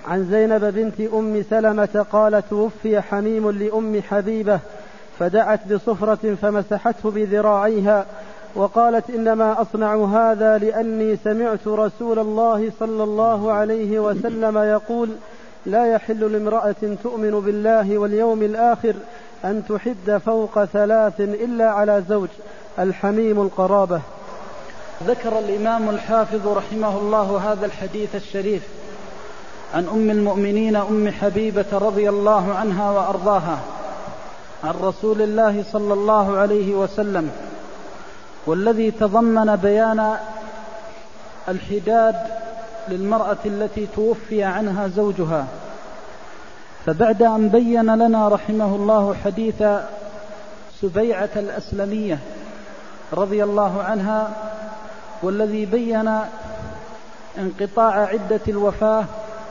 عن زينب بنت أم سلمة قال توفي حميم لأم حبيبة فدعت بصفرة فمسحته بذراعيها وقالت إنما أصنع هذا لأني سمعت رسول الله صلى الله عليه وسلم يقول لا يحل لامرأة تؤمن بالله واليوم الآخر أن تحد فوق 3 إلا على زوج. الحميم القرابة. ذكر الإمام الحافظ رحمه الله هذا الحديث الشريف عن أم المؤمنين أم حبيبة رضي الله عنها وأرضاها عن رسول الله صلى الله عليه وسلم، والذي تضمن بيان الحداد للمرأة التي توفي عنها زوجها. فبعد أن بين لنا رحمه الله حديث سبيعة الأسلمية رضي الله عنها، والذي بين انقطاع عدة الوفاة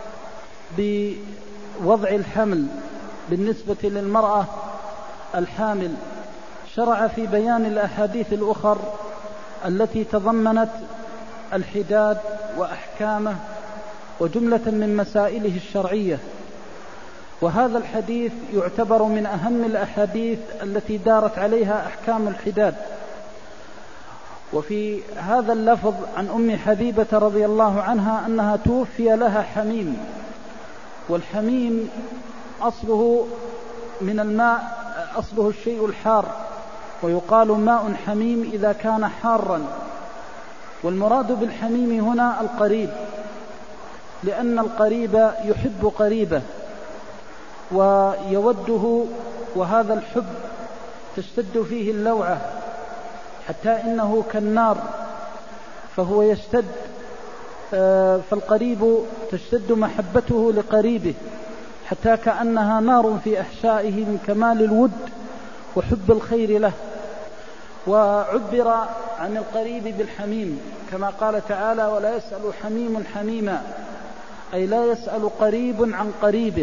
بوضع الحمل بالنسبة للمرأة الحامل، شرع في بيان الأحاديث الأخر التي تضمنت الحداد وأحكامه وجملة من مسائله الشرعية. وهذا الحديث يعتبر من أهم الأحاديث التي دارت عليها أحكام الحداد. وفي هذا اللفظ عن أم حبيبة رضي الله عنها أنها توفي لها حميم، والحميم أصله من الماء، أصله الشيء الحار، ويقال ماء حميم إذا كان حارا. والمراد بالحميم هنا القريب، لأن القريب يحب قريبه ويوده، وهذا الحب تشتد فيه اللوعة حتى إنه كالنار فهو يشتد، فالقريب تشتد محبته لقريبه حتى كأنها نار في أحشائه من كمال الود وحب الخير له. وعبر عن القريب بالحميم كما قال تعالى ولا يسأل حميم حميما، أي لا يسأل قريب عن قريبه.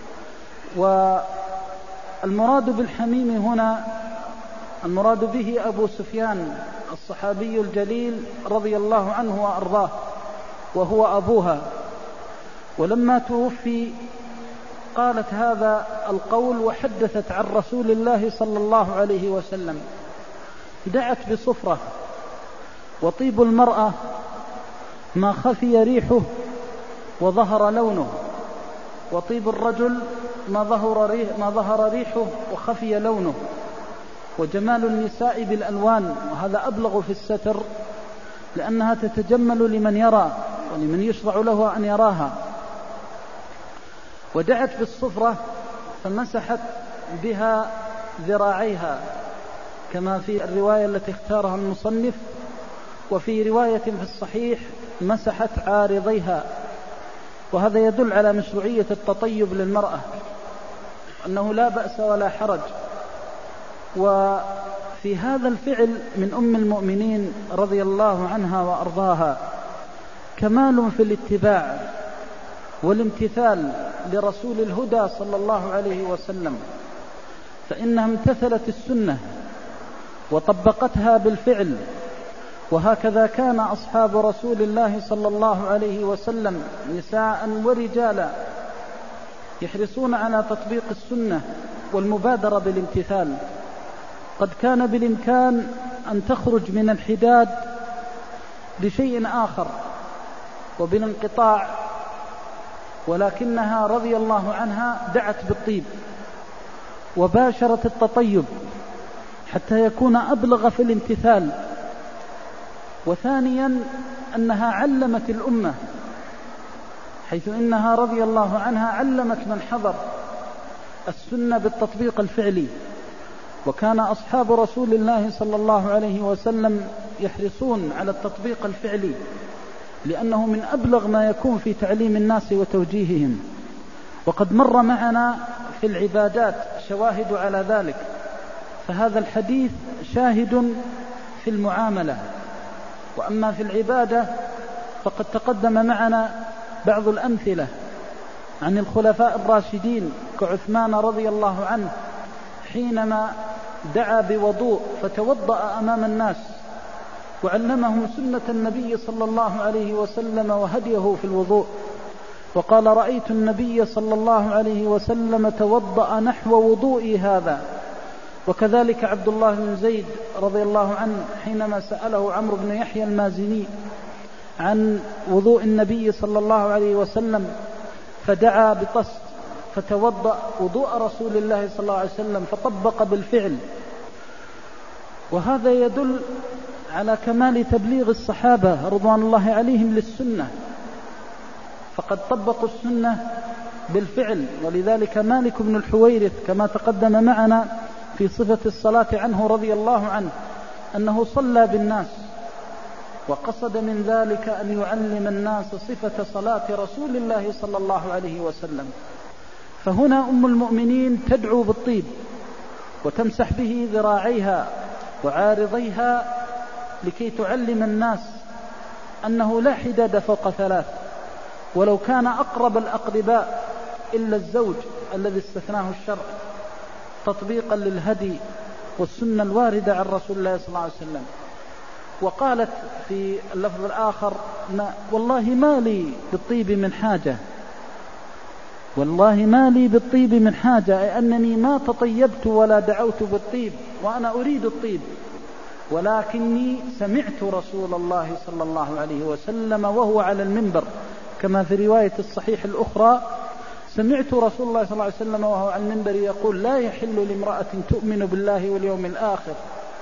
والمراد بالحميم هنا المراد به أبو سفيان الصحابي الجليل رضي الله عنه وأرضاه، وهو أبوها. ولما توفي قالت هذا القول وحدثت عن رسول الله صلى الله عليه وسلم. دعت بصفرة، وطيب المرأة ما خفي ريحه وظهر لونه، وطيب الرجل ما ظهر ريحه وخفي لونه. وجمال النساء بالألوان، وهذا أبلغ في الستر، لأنها تتجمل لمن يرى ولمن يشرع له أن يراها. ودعت بالصفرة فمسحت بها ذراعيها كما في الرواية التي اختارها المصنف، وفي رواية في الصحيح مسحت عارضيها. وهذا يدل على مشروعية التطيب للمرأة، أنه لا بأس ولا حرج. وفي هذا الفعل من أم المؤمنين رضي الله عنها وأرضاها كمال في الاتباع والامتثال لرسول الهدى صلى الله عليه وسلم، فإنها امتثلت السنة وطبقتها بالفعل. وهكذا كان أصحاب رسول الله صلى الله عليه وسلم نساء ورجالا يحرصون على تطبيق السنة والمبادرة بالامتثال. قد كان بالإمكان أن تخرج من الحداد لشيء آخر وبالانقطاع، ولكنها رضي الله عنها دعت بالطيب وباشرت التطيب حتى يكون أبلغ في الامتثال. وثانيا أنها علمت الأمة، حيث إنها رضي الله عنها علمت من حضر السنة بالتطبيق الفعلي. وكان أصحاب رسول الله صلى الله عليه وسلم يحرصون على التطبيق الفعلي، لأنه من أبلغ ما يكون في تعليم الناس وتوجيههم. وقد مر معنا في العبادات شواهد على ذلك، فهذا الحديث شاهد في المعاملة. وأما في العبادة فقد تقدم معنا بعض الأمثلة عن الخلفاء الراشدين كعثمان رضي الله عنه، حينما دعا بوضوء فتوضأ أمام الناس وعلمهم سنة النبي صلى الله عليه وسلم وهديه في الوضوء. وقال: رأيت النبي صلى الله عليه وسلم توضأ نحو وضوئي هذا. وكذلك عبد الله بن زيد رضي الله عنه حينما سأله عمرو بن يحيى المازني عن وضوء النبي صلى الله عليه وسلم فدعا بطست فتوضأ وضوء رسول الله صلى الله عليه وسلم فطبق بالفعل. وهذا يدل على كمال تبليغ الصحابة رضوان الله عليهم للسنة، فقد طبقوا السنة بالفعل. ولذلك مالك بن الحويرث كما تقدم معنا في صفة الصلاة عنه رضي الله عنه أنه صلى بالناس وقصد من ذلك أن يعلم الناس صفة صلاة رسول الله صلى الله عليه وسلم. فهنا أم المؤمنين تدعو بالطيب وتمسح به ذراعيها وعارضيها لكي تعلم الناس أنه لا حداد فوق ثلاث، ولو كان أقرب الأقرباء إلا الزوج الذي استثناه الشرع تطبيقا للهدي والسنة الواردة عن رسول الله صلى الله عليه وسلم. وقالت في اللفظ الآخر: والله ما لي بالطيب من حاجة، والله ما لي بالطيب من حاجة، أي أنني ما تطيبت ولا دعوت بالطيب وأنا أريد الطيب، ولكني سمعت رسول الله صلى الله عليه وسلم وهو على المنبر، كما في رواية الصحيح الأخرى: سمعت رسول الله صلى الله عليه وسلم وهو على المنبر يقول: لا يحل لامرأة تؤمن بالله واليوم الآخر،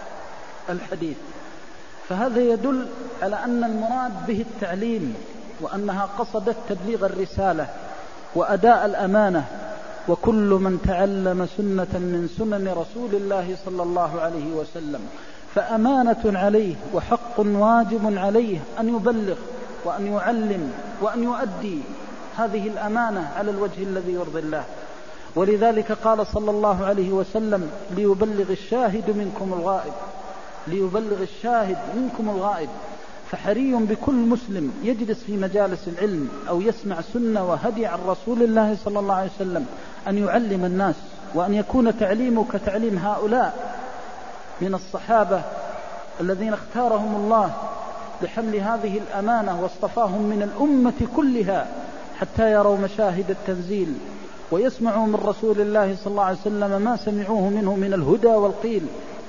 الحديث. فهذا يدل على أن المراد به التعليم، وأنها قصدت تبليغ الرسالة وأداء الأمانة. وكل من تعلم سنة من سنن رسول الله صلى الله عليه وسلم فأمانة عليه وحق واجب عليه أن يبلغ وأن يعلم وأن يؤدي هذه الأمانة على الوجه الذي يرضي الله. ولذلك قال صلى الله عليه وسلم: ليبلغ الشاهد منكم الغائب، ليبلغ الشاهد منكم الغائب. فحري بكل مسلم يجلس في مجالس العلم أو يسمع سنة وهدي عن رسول الله صلى الله عليه وسلم أن يعلم الناس، وأن يكون تعليمه كتعليم هؤلاء من الصحابة الذين اختارهم الله لحمل هذه الأمانة واصطفاهم من الأمة كلها حتى يروا مشاهد التنزيل ويسمعوا من رسول الله صلى الله عليه وسلم ما سمعوه منه من الهدى والقيل.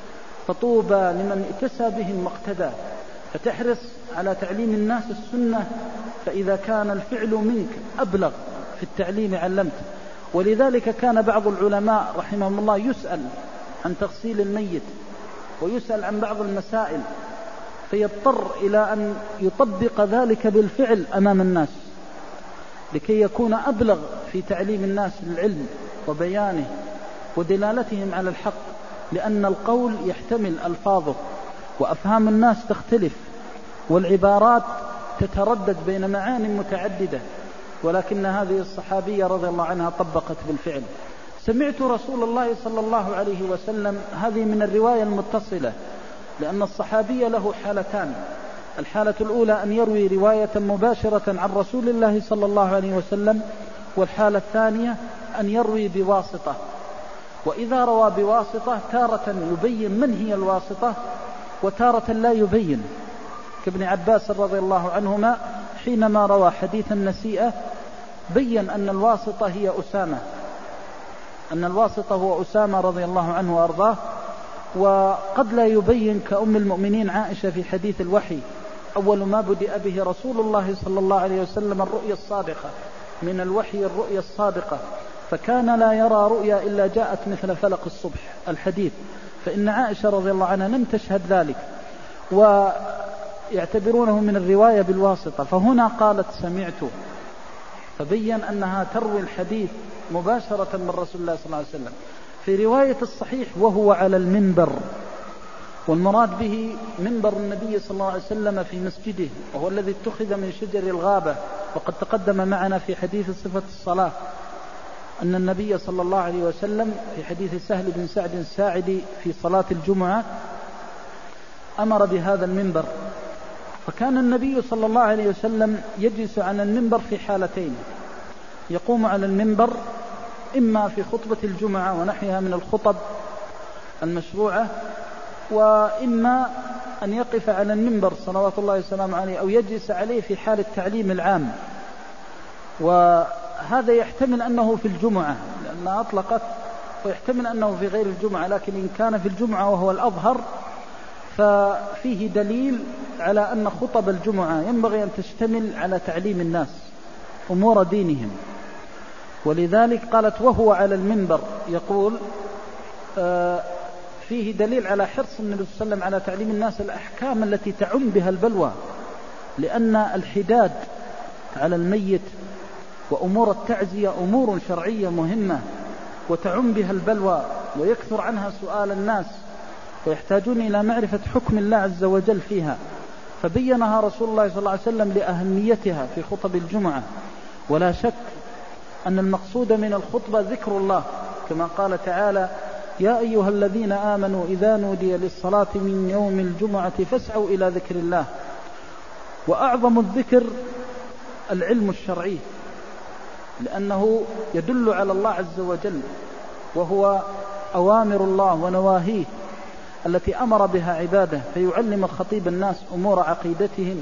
فطوبى لمن اتسى بهم واقتدى. فتحرص على تعليم الناس السنة، فإذا كان الفعل منك أبلغ في التعليم علمت. ولذلك كان بعض العلماء رحمهم الله يسأل عن تغسيل الميت ويسأل عن بعض المسائل، فيضطر إلى أن يطبق ذلك بالفعل أمام الناس لكي يكون أبلغ في تعليم الناس العلم وبيانه ودلالتهم على الحق، لأن القول يحتمل ألفاظه وأفهام الناس تختلف والعبارات تتردد بين معاني متعددة، ولكن هذه الصحابية رضي الله عنها طبقت بالفعل. سمعت رسول الله صلى الله عليه وسلم، هذه من الرواية المتصلة، لأن الصحابي له حالتان: الحالة الأولى أن يروي رواية مباشرة عن رسول الله صلى الله عليه وسلم، والحالة الثانية أن يروي بواسطة. وإذا روى بواسطة تارة يبين من هي الواسطة وتارة لا يبين، كابن عباس رضي الله عنهما حينما روى حديث النسيئة بين أن الواسطة هي أسامة، أن الواسطة هو أسامة رضي الله عنه وأرضاه. وقد لا يبين كأم المؤمنين عائشة في حديث الوحي: أول ما بدأ به رسول الله صلى الله عليه وسلم الرؤيا الصادقة، من الوحي الرؤيا الصادقة، فكان لا يرى رؤيا إلا جاءت مثل فلق الصبح، الحديث. فإن عائشة رضي الله عنها لم تشهد ذلك ويعتبرونه من الرواية بالواسطة. فهنا قالت سمعت، فبين أنها تروي الحديث مباشرة من رسول الله صلى الله عليه وسلم. في رواية الصحيح وهو على المنبر، والمراد به منبر النبي صلى الله عليه وسلم في مسجده، وهو الذي اتخذ من شجر الغابة. وقد تقدم معنا في حديث صفة الصلاة أن النبي صلى الله عليه وسلم في حديث سهل بن سعد الساعدي في صلاة الجمعة أمر بهذا المنبر. فكان النبي صلى الله عليه وسلم يجلس على المنبر في حالتين: يقوم على المنبر إما في خطبة الجمعة ونحيها من الخطب المشروعة، وإما أن يقف على المنبر صلوات الله وسلامه عليه أو يجلس عليه في حال التعليم العام. وهذا يحتمل أنه في الجمعة لأنها أطلقت، ويحتمل أنه في غير الجمعة، لكن إن كان في الجمعة وهو الأظهر ففيه دليل على أن خطب الجمعة ينبغي أن تشتمل على تعليم الناس أمور دينهم. ولذلك قالت وهو على المنبر يقول فيه دليل على حرص النبي صلى الله عليه وسلم على تعليم الناس الأحكام التي تعم بها البلوى، لأن الحداد على الميت وأمور التعزية أمور شرعية مهمة وتعم بها البلوى ويكثر عنها سؤال الناس ويحتاجون إلى معرفة حكم الله عز وجل فيها، فبينها رسول الله صلى الله عليه وسلم لأهميتها في خطب الجمعة. ولا شك أن المقصود من الخطبة ذكر الله، كما قال تعالى يا أيها الذين آمنوا إذا نودي للصلاة من يوم الجمعة فاسعوا إلى ذكر الله. وأعظم الذكر العلم الشرعي، لأنه يدل على الله عز وجل، وهو أوامر الله ونواهيه التي أمر بها عباده، فيعلم الخطيب الناس أمور عقيدتهم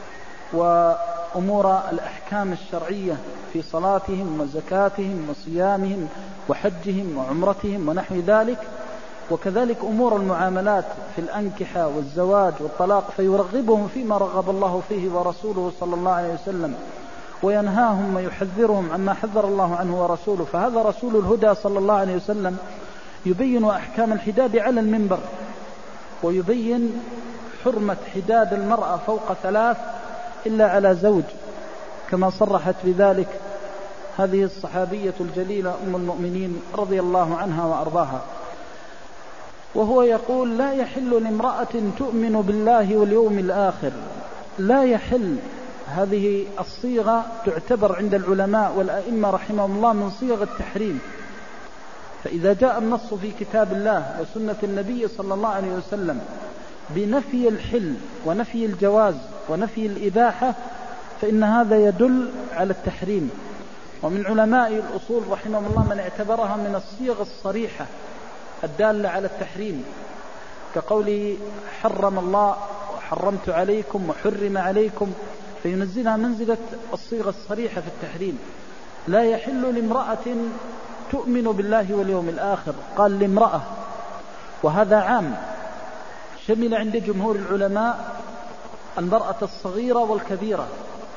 وأمور الأحكام الشرعية في صلاتهم وزكاتهم وصيامهم وحجهم وعمرتهم ونحو ذلك، وكذلك أمور المعاملات في الأنكحة والزواج والطلاق، فيرغبهم فيما رغب الله فيه ورسوله صلى الله عليه وسلم، وينهاهم ويحذرهم عما حذر الله عنه ورسوله. فهذا رسول الهدى صلى الله عليه وسلم يبين أحكام الحداد على المنبر، ويبين حرمة حداد المرأة فوق 3 إلا على زوج، كما صرحت بذلك هذه الصحابية الجليلة أم المؤمنين رضي الله عنها وأرضاها. وهو يقول لا يحل لامرأة تؤمن بالله واليوم الآخر، لا يحل، هذه الصيغة تعتبر عند العلماء والأئمة رحمهم الله من صيغ التحريم. فإذا جاء النص في كتاب الله وسنة النبي صلى الله عليه وسلم بنفي الحل ونفي الجواز ونفي الإباحة فإن هذا يدل على التحريم. ومن علماء الأصول رحمهم الله من اعتبرها من الصيغ الصريحة الدالة على التحريم، كقوله حرم الله وحرمت عليكم وحرم عليكم، فينزلها منزلة الصيغة الصريحة في التحريم. لا يحل لامرأة تؤمن بالله واليوم الآخر، قال لامرأة، وهذا عام شمل عند جمهور العلماء المرأة الصغيرة والكبيرة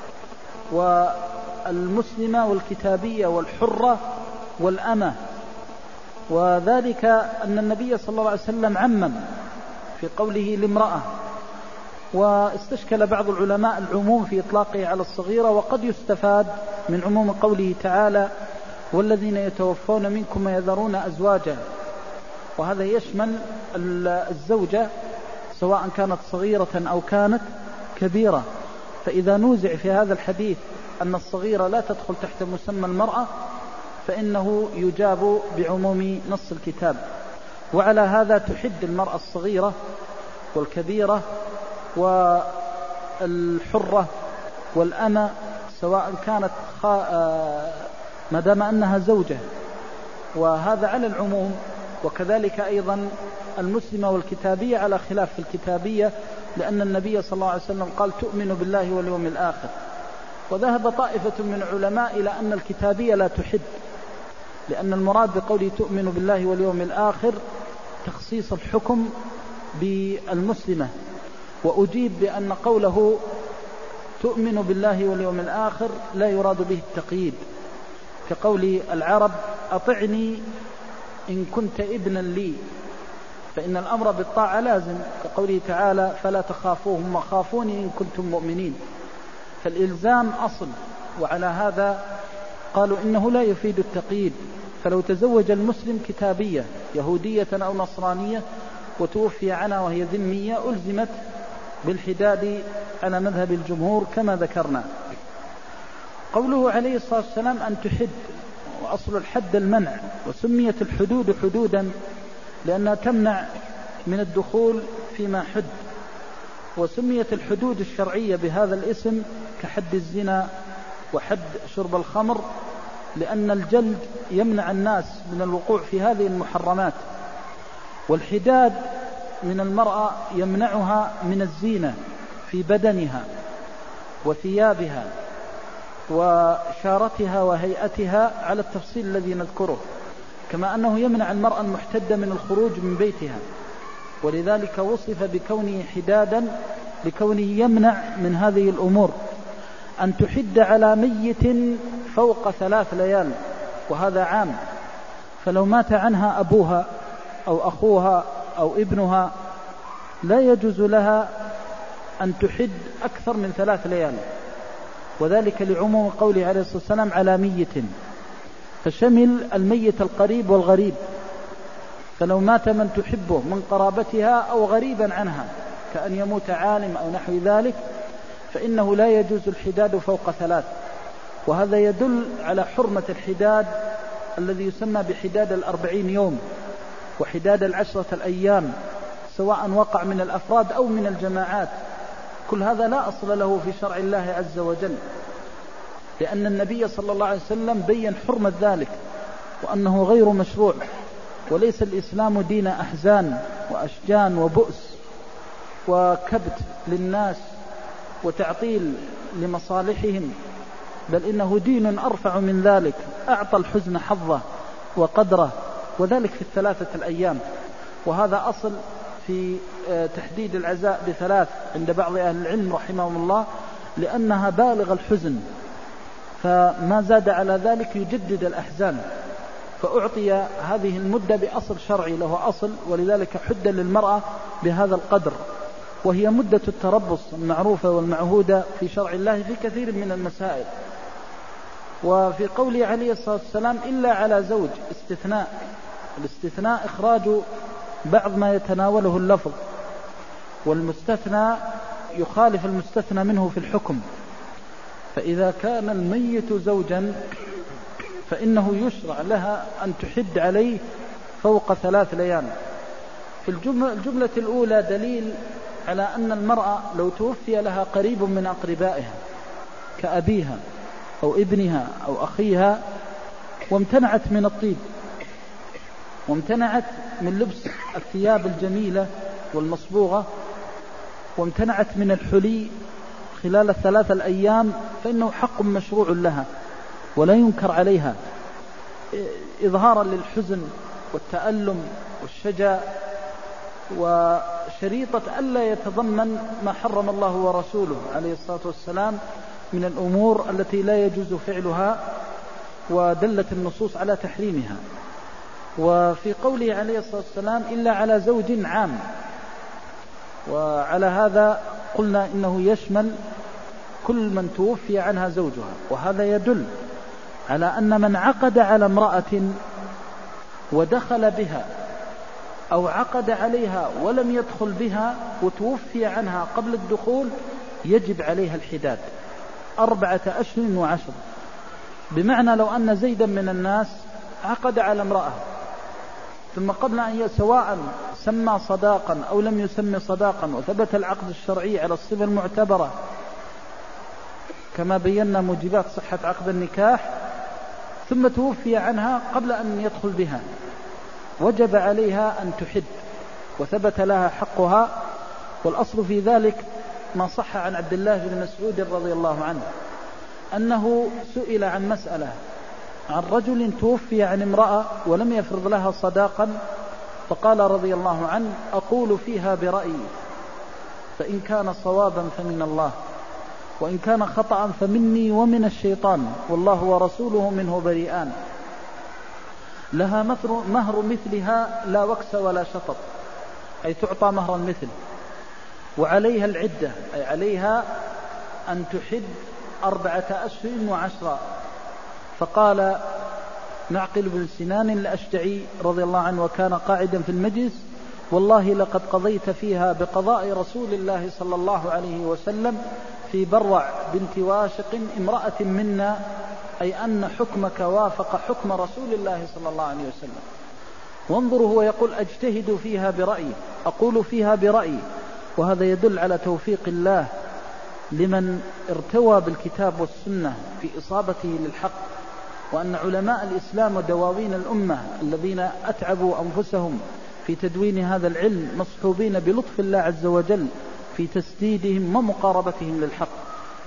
والمسلمة والكتابية والحرة والأمة. وذلك أن النبي صلى الله عليه وسلم عمم في قوله لامرأة، واستشكل بعض العلماء العموم في إطلاقه على الصغيرة، وقد يستفاد من عموم قوله تعالى والذين يتوفون منكم ويذرون أزواجا، وهذا يشمل الزوجة سواء كانت صغيرة أو كانت كبيرة. فإذا نوزع في هذا الحديث أن الصغيرة لا تدخل تحت مسمى المرأة فإنه يجاب بعموم نص الكتاب. وعلى هذا تحد المرأة الصغيرة والكبيرة والحرة والأمة سواء كانت ما دام أنها زوجة، وهذا على العموم. وكذلك أيضا المسلمة والكتابية على خلاف في الكتابية، لأن النبي صلى الله عليه وسلم قال تؤمن بالله واليوم الآخر. وذهب طائفة من العلماء إلى أن الكتابية لا تحد، لأن المراد بقوله تؤمن بالله واليوم الآخر تخصيص الحكم بالمسلمة. وأجيب بأن قوله تؤمن بالله واليوم الآخر لا يراد به التقييد، كقول العرب أطعني إن كنت ابنا لي، فإن الأمر بالطاعة لازم، كقوله تعالى فلا تخافوهم وخافوني إن كنتم مؤمنين. فالإلزام أصل، وعلى هذا قالوا إنه لا يفيد التقييد. فلو تزوج المسلم كتابية يهودية أو نصرانية وتوفي عنها وهي ذمية ألزمت بالحداد على مذهب الجمهور كما ذكرنا. قوله عليه الصلاة والسلام أن تحد، وأصل الحد المنع، وسميت الحدود حدودا لأنها تمنع من الدخول فيما حد. وسميت الحدود الشرعية بهذا الاسم كحد الزنا وحد شرب الخمر، لأن الجلد يمنع الناس من الوقوع في هذه المحرمات. والحداد من المرأة يمنعها من الزينة في بدنها وثيابها، وشارتها وهيئتها على التفصيل الذي نذكره، كما أنه يمنع المرأة المحتدة من الخروج من بيتها، ولذلك وصف بكونه حدادا لكونه يمنع من هذه الأمور. أن تحد على ميت فوق 3 ليال، وهذا عام، فلو مات عنها أبوها أو أخوها أو ابنها لا يجوز لها أن تحد أكثر من 3 ليال، وذلك لعموم قوله عليه الصلاة والسلام على ميت، فشمل الميت القريب والغريب. فلو مات من تحبه من قرابتها أو غريبا عنها كأن يموت عالم أو نحو ذلك فإنه لا يجوز الحداد فوق 3. وهذا يدل على حرمة الحداد الذي يسمى بحداد 40 يوم وحداد 10 الأيام، سواء وقع من الأفراد أو من الجماعات. كل هذا لا أصل له في شرع الله عز وجل، لأن النبي صلى الله عليه وسلم بين حرمة ذلك وأنه غير مشروع، وليس الإسلام دين أحزان وأشجان وبؤس وكبت للناس وتعطيل لمصالحهم، بل إنه دين أرفع من ذلك، أعطى الحزن حظه وقدره، وذلك في 3 الأيام. وهذا أصل في تحديد العزاء ب3 عند بعض أهل العلم رحمهم الله، لأنها بالغ الحزن، فما زاد على ذلك يجدد الأحزان، فأعطي هذه المدة بأصل شرعي له أصل، ولذلك حد للمرأة بهذا القدر، وهي مدة التربص المعروفة والمعهودة في شرع الله في كثير من المسائل. وفي قوله عليه الصلاة والسلام إلا على زوج استثناء، الاستثناء إخراج بعض ما يتناوله اللفظ، والمستثنى يخالف المستثنى منه في الحكم. فإذا كان الميت زوجا فإنه يشرع لها أن تحد عليه فوق 3 ليال. في الجملة الأولى دليل على أن المرأة لو توفي لها قريب من أقربائها كأبيها أو ابنها أو أخيها وامتنعت من الطيب وامتنعت من لبس الثياب الجميلة والمصبوغة وامتنعت من الحلي خلال 3 الأيام، فإنه حق مشروع لها ولا ينكر عليها، إظهارا للحزن والتألم والشجا، وشريطة ألا يتضمن ما حرم الله ورسوله عليه الصلاة والسلام من الأمور التي لا يجوز فعلها، ودلت النصوص على تحريمها. وفي قوله عليه الصلاة والسلام إلا على زوج عام، وعلى هذا قلنا إنه يشمل كل من توفي عنها زوجها، وهذا يدل على أن من عقد على امرأة ودخل بها أو عقد عليها ولم يدخل بها وتوفي عنها قبل الدخول يجب عليها الحداد 4 أشهر و10. بمعنى لو أن زيدا من الناس عقد على امرأة ثم قبل أن سواء سمى صداقا أو لم يسمي صداقا وثبت العقد الشرعي على الصفة المعتبرة كما بينا موجبات صحة عقد النكاح، ثم توفي عنها قبل أن يدخل بها، وجب عليها أن تحد وثبت لها حقها. والأصل في ذلك ما صح عن عبد الله بن مسعود رضي الله عنه أنه سئل عن مسألة عن رجل توفي عن امرأة ولم يفرض لها صداقا، فقال رضي الله عنه أقول فيها برأيي، فإن كان صوابا فمن الله، وإن كان خطأ فمني ومن الشيطان، والله ورسوله منه بريئان. لها مهر مثلها لا وكس ولا شطط، أي تعطى مهر المثل، وعليها العدة، أي عليها أن تحد 4 أشهر و10. فقال معقل بن سنان الأشجعي رضي الله عنه وكان قاعدا في المجلس والله لقد قضيت فيها بقضاء رسول الله صلى الله عليه وسلم في بروع بنت واشق امرأة منا، أي أن حكمك وافق حكم رسول الله صلى الله عليه وسلم. وانظروا هو يقول أجتهد فيها برأيي، أقول فيها برأيي، وهذا يدل على توفيق الله لمن ارتوى بالكتاب والسنة في إصابته للحق، وأن علماء الإسلام ودواوين الأمة الذين أتعبوا أنفسهم في تدوين هذا العلم مصحوبين بلطف الله عز وجل في تسديدهم ومقاربتهم للحق.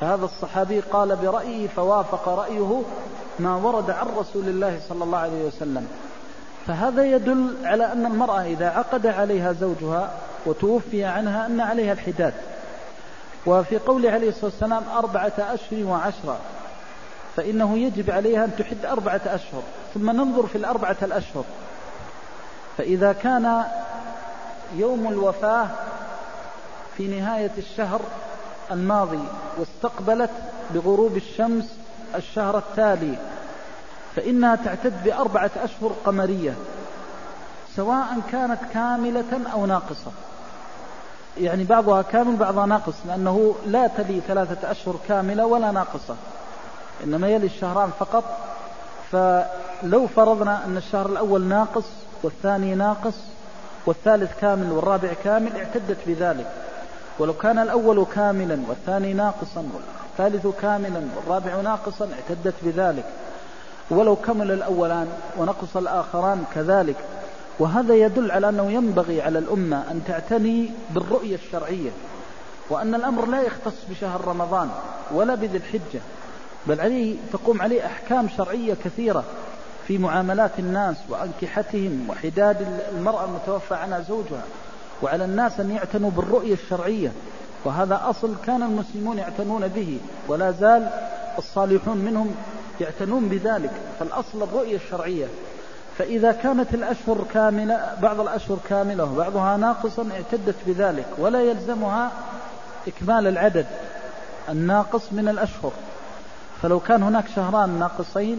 فهذا الصحابي قال برأيه فوافق رأيه ما ورد عن رسول الله صلى الله عليه وسلم. فهذا يدل على أن المرأة إذا عقد عليها زوجها وتوفي عنها أن عليها الحداد. وفي قول عليه الصلاة والسلام 4 أشهر و10، فإنه يجب عليها أن تحد 4 أشهر، ثم ننظر في 4 الأشهر. فإذا كان يوم الوفاة في نهاية الشهر الماضي واستقبلت بغروب الشمس الشهر التالي، فإنها تعتد ب4 أشهر قمرية، سواء كانت كاملة أو ناقصة. يعني بعضها كامل بعضها ناقص، لأنه لا تلي 3 أشهر كاملة ولا ناقصة، إنما يلي الشهران فقط. فلو فرضنا أن الشهر الأول ناقص والثاني ناقص والثالث كامل والرابع كامل اعتدت بذلك. ولو كان الأول كاملا والثاني ناقصا والثالث كاملا والرابع ناقصا اعتدت بذلك. ولو كمل الأولان ونقص الآخران كذلك. وهذا يدل على أنه ينبغي على الأمة أن تعتني بالرؤية الشرعية، وأن الأمر لا يختص بشهر رمضان ولا بذي الحجة، بل عليه تقوم عليه أحكام شرعية كثيرة في معاملات الناس وأنكحتهم وحداد المرأة المتوفى عنها زوجها. وعلى الناس أن يعتنوا بالرؤية الشرعية، وهذا أصل كان المسلمون يعتنون به، ولا زال الصالحون منهم يعتنون بذلك. فالأصل الرؤية الشرعية. فإذا كانت الأشهر كاملة، بعض الأشهر كاملة وبعضها ناقصا اعتدت بذلك، ولا يلزمها إكمال العدد الناقص من الأشهر. فلو كان هناك شهران ناقصين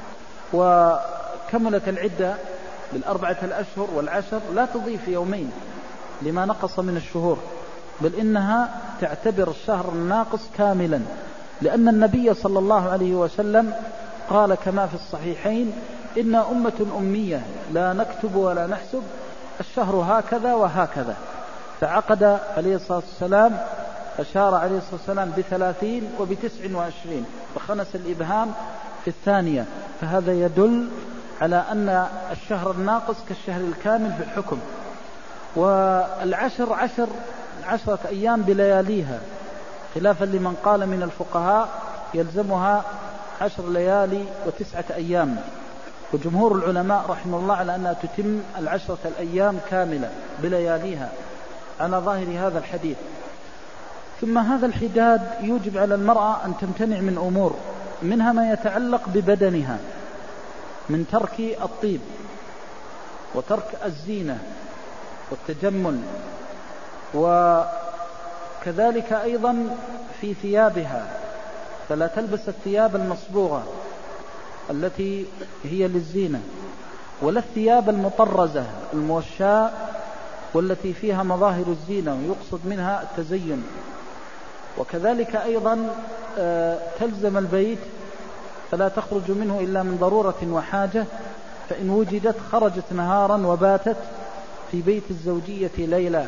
وكملت العدة بال4 الأشهر والعشر، لا تضيف يومين لما نقص من الشهور، بل إنها تعتبر الشهر الناقص كاملا، لأن النبي صلى الله عليه وسلم قال كما في الصحيحين: إن أمة أمية لا نكتب ولا نحسب، الشهر هكذا وهكذا. فعقد عليه الصلاة والسلام، أشار عليه الصلاة والسلام ب30 وب29، وخنس الإبهام في الثانية. فهذا يدل على أن الشهر الناقص كالشهر الكامل في الحكم. والعشر 10 أيام بلياليها، خلافا لمن قال من الفقهاء يلزمها 10 ليالي و9 أيام. وجمهور العلماء رحمه الله على أنها تتم 10 الأيام كاملة بلياليها على ظاهر هذا الحديث. ثم هذا الحداد يوجب على المرأة أن تمتنع من أمور، منها ما يتعلق ببدنها من ترك الطيب وترك الزينة والتجمل، وكذلك أيضا في ثيابها، فلا تلبس الثياب المصبوغة التي هي للزينة، ولا الثياب المطرزة الموشاة والتي فيها مظاهر الزينة ويقصد منها التزين. وكذلك أيضا تلزم البيت، فلا تخرج منه إلا من ضرورة وحاجة، فإن وجدت خرجت نهارا وباتت في بيت الزوجية ليلا.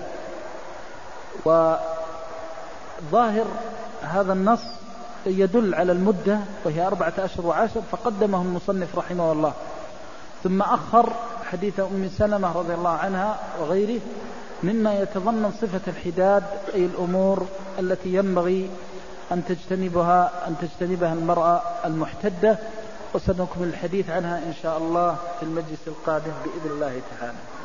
وظاهر هذا النص يدل على المدة، وهي 4 أشهر و10، فقدمه المصنف رحمه الله، ثم أخر حديث أم سلمة رضي الله عنها وغيره مما يتضمن صفة الحداد، أي الأمور التي ينبغي أن تجتنبها المرأة المحتدة. وسنكمل الحديث عنها إن شاء الله في المجلس القادم بإذن الله تعالى.